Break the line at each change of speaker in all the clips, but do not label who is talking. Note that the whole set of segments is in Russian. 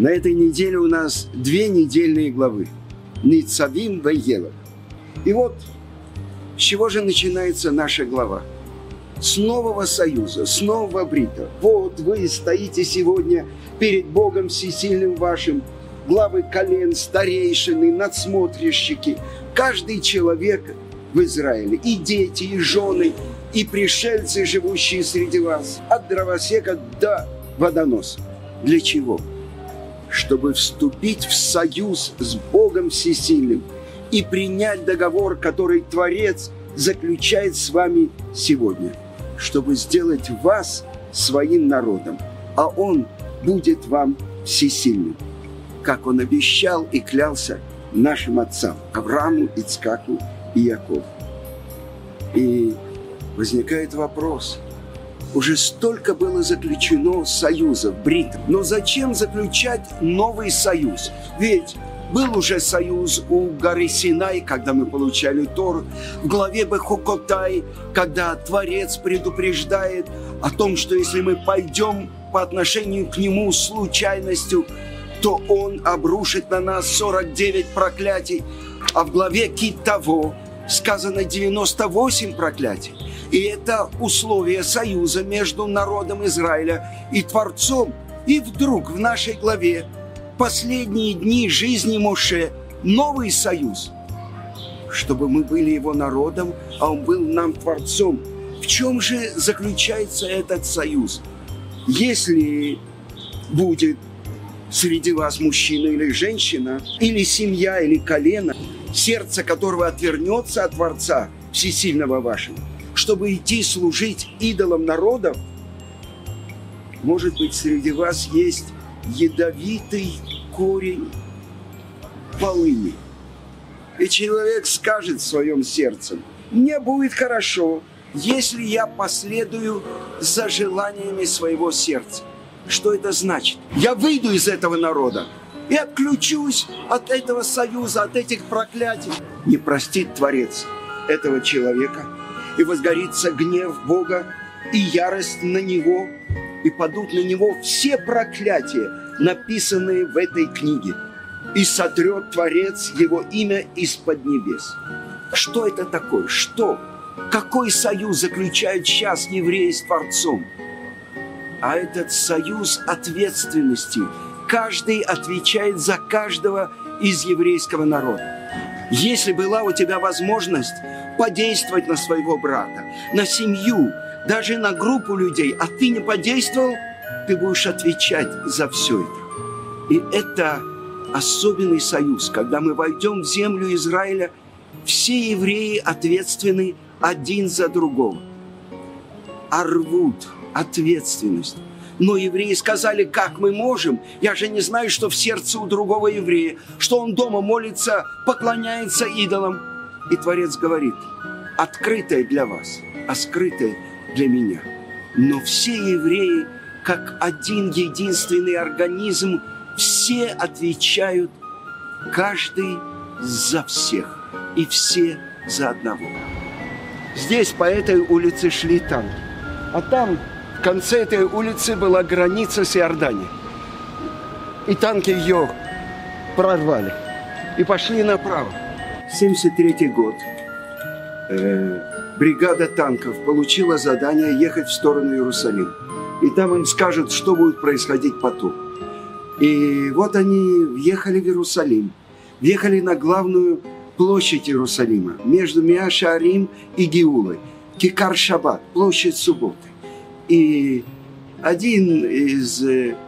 На этой неделе у нас 2 недельные главы. Ницавим ваелах. И вот с чего же начинается наша глава? С нового союза, с нового брита. Вот вы стоите сегодня перед Богом Всесильным вашим, главы колен, старейшины, надсмотрщики, каждый человек в Израиле, и дети, и жены, и пришельцы, живущие среди вас, от дровосека до водоноса. Для чего? Чтобы вступить в союз с Богом Всесильным и принять договор, который Творец заключает с вами сегодня, чтобы сделать вас своим народом, а Он будет вам всесильным, как Он обещал и клялся нашим отцам Аврааму, Ицхаку и Якову. И возникает вопрос: уже столько было заключено союзов, бритов, но зачем заключать новый союз? Ведь был уже союз у горы Синай, когда мы получали Тору, в главе Бехокотай, когда Творец предупреждает о том, что если мы пойдем по отношению к Нему случайностью, то Он обрушит на нас 49 проклятий. А в главе Китаво сказано 98 проклятий. И это условие союза между народом Израиля и Творцом. И вдруг в нашей главе последние дни жизни Моше новый союз, чтобы мы были его народом, а он был нам Творцом. В чем же заключается этот союз? Если будет среди вас мужчина или женщина, или семья, или колено, сердце которого отвернется от Творца Всесильного вашего, чтобы идти служить идолам народов, может быть, среди вас есть ядовитый корень полыни. И человек скажет в своем сердце: мне будет хорошо, если я последую за желаниями своего сердца. Что это значит? Я выйду из этого народа и отключусь от этого союза, от этих проклятий. Не простит Творец этого человека, и возгорится гнев Бога и ярость на него, и падут на него все проклятия, написанные в этой книге, и сотрет Творец его имя из-под небес. Что это такое? Что? Какой союз заключают сейчас евреи с Творцом? А этот союз ответственности. Каждый отвечает за каждого из еврейского народа. Если была у тебя возможность подействовать на своего брата, на семью, даже на группу людей, а ты не подействовал, ты будешь отвечать за все это. И это особенный союз. Когда мы войдем в землю Израиля, все евреи ответственны один за другого. Арвут, ответственность. Но евреи сказали: как мы можем? Я же не знаю, что в сердце у другого еврея, что он дома молится, поклоняется идолам. И Творец говорит: открытое для вас, а скрытое для меня. Но все евреи, как один единственный организм, все отвечают, каждый за всех и все за одного. Здесь по этой улице шли танки, а там в конце этой улицы была граница с Иорданией. И танки ее прорвали и пошли направо. 1973 год. Бригада танков получила задание ехать в сторону Иерусалима. И там им скажут, что будет происходить потом. И вот они въехали в Иерусалим. Въехали на главную площадь Иерусалима, между Меа-Шаарим и Геулой. Кикар-Шаббат, площадь субботы. И один из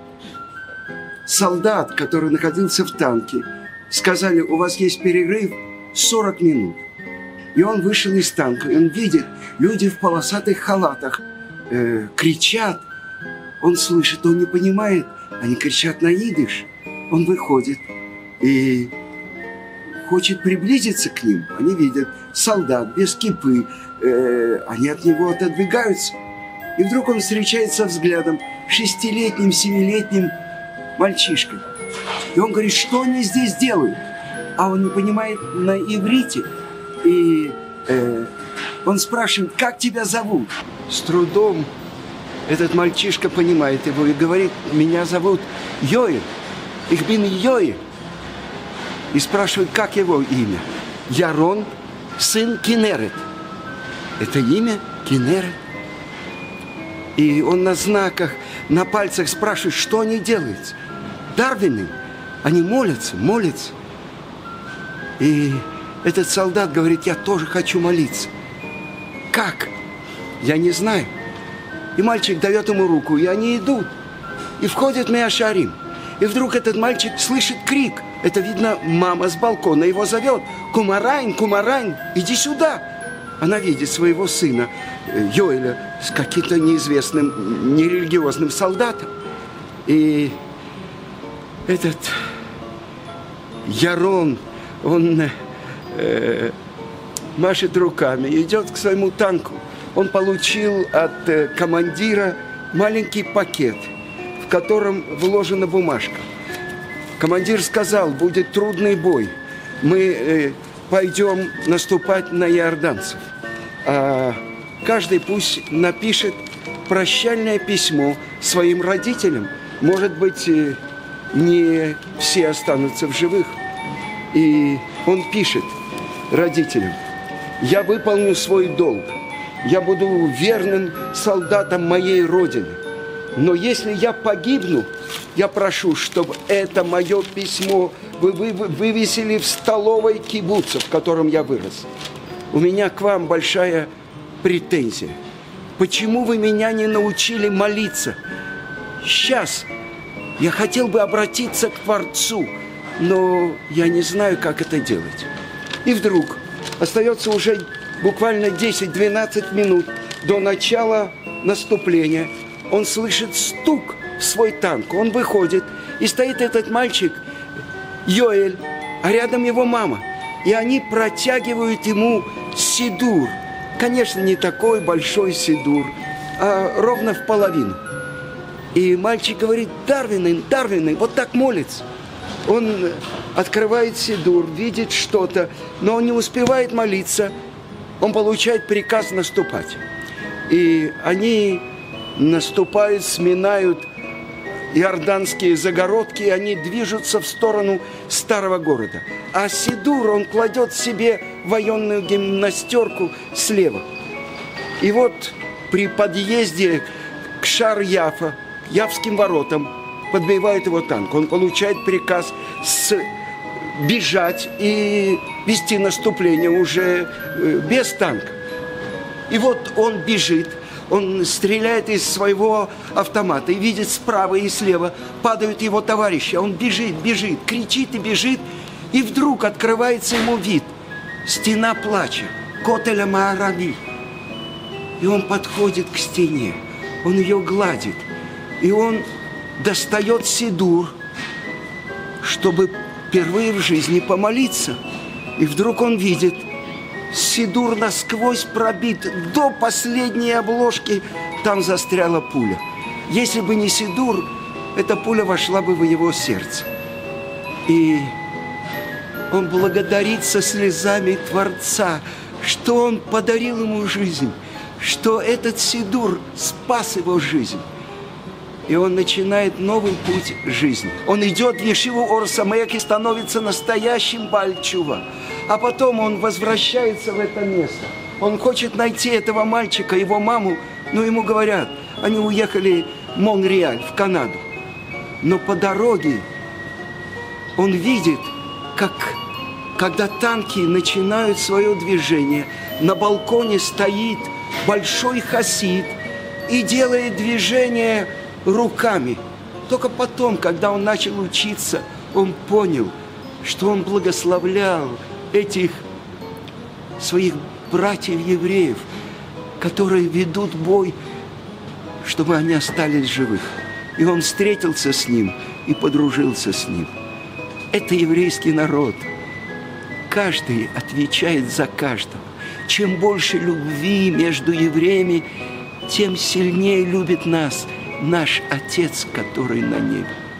солдат, который находился в танке, сказали: у вас есть перерыв 40 минут. И он вышел из танка, и он видит, люди в полосатых халатах кричат. Он слышит, он не понимает, они кричат на идиш. Он выходит и хочет приблизиться к ним. Они видят солдат без кипы, они от него отодвигаются. И вдруг он встречается взглядом 6-летним, 7-летним мальчишкой. И он говорит: что они здесь делают? А он не понимает на иврите. И он спрашивает: как тебя зовут? С трудом этот мальчишка понимает его и говорит: меня зовут Йоэль. «Ich bin Йоэль». И спрашивает, как его имя. Ярон, сын Кинерет. Это имя Кинерет. И он на знаках, на пальцах спрашивает, что они делают. Дарвины, они молятся. И этот солдат говорит, я тоже хочу молиться. Как? Я не знаю. И мальчик дает ему руку, и они идут. И входит Меа Шаарим. И вдруг этот мальчик слышит крик. Это, видно, мама с балкона его зовет. «Кумарайн, Кумарайн, иди сюда!» Она видит своего сына Йоэля с каким-то неизвестным, нерелигиозным солдатом. И этот Ярон, он машет руками, идет к своему танку. Он получил от командира маленький пакет, в котором вложена бумажка. Командир сказал, будет трудный бой. Мы пойдем наступать на иорданцев. А каждый пусть напишет прощальное письмо своим родителям. Может быть, не все останутся в живых. И он пишет родителям, я выполню свой долг. Я буду верным солдатом моей Родины. Но если я погибну, я прошу, чтобы это мое письмо вы вывесили в столовой кибуца, в котором я вырос. У меня к вам большая претензия. Почему вы меня не научили молиться? Сейчас я хотел бы обратиться к Творцу, но я не знаю, как это делать. И вдруг остается уже буквально 10-12 минут до начала наступления. Он слышит стук в свой танк. Он выходит, и стоит этот мальчик, Йоэль, а рядом его мама. И они протягивают ему сидур. Конечно, не такой большой сидур, а ровно в половину. И мальчик говорит, Дарвины, вот так молится. Он открывает сидур, видит что-то, но он не успевает молиться. Он получает приказ наступать. И они наступают, сминают иорданские загородки, и они движутся в сторону старого города. А сидур он кладет себе военную гимнастерку слева. И вот при подъезде к Шар-Яфа, Явским воротам, подбивает его танк. Он получает приказ бежать и вести наступление уже без танка. И вот он бежит, он стреляет из своего автомата и видит справа и слева падают его товарищи. Он бежит, кричит и бежит, и вдруг открывается ему вид. Стена плача, Котеля Маарави. И он подходит к стене, он ее гладит, и он достает сидур, чтобы впервые в жизни помолиться. И вдруг он видит, сидур насквозь пробит, до последней обложки там застряла пуля. Если бы не сидур, эта пуля вошла бы в его сердце. И он благодарит со слезами Творца, что он подарил ему жизнь, что этот сидур спас его жизнь. И он начинает новый путь жизни. Он идет в Ешиву Ор Самеах и становится настоящим Бааль Тшува. А потом он возвращается в это место. Он хочет найти этого мальчика, его маму, но ему говорят, они уехали в Монреаль, в Канаду. Но по дороге он видит, как, когда танки начинают свое движение, на балконе стоит большой хасид и делает движение руками. Только потом, когда он начал учиться, он понял, что он благословлял этих своих братьев-евреев, которые ведут бой, чтобы они остались живых. И он встретился с ним и подружился с ним. Это еврейский народ. Каждый отвечает за каждого. Чем больше любви между евреями, тем сильнее любит нас наш Отец, который на небе.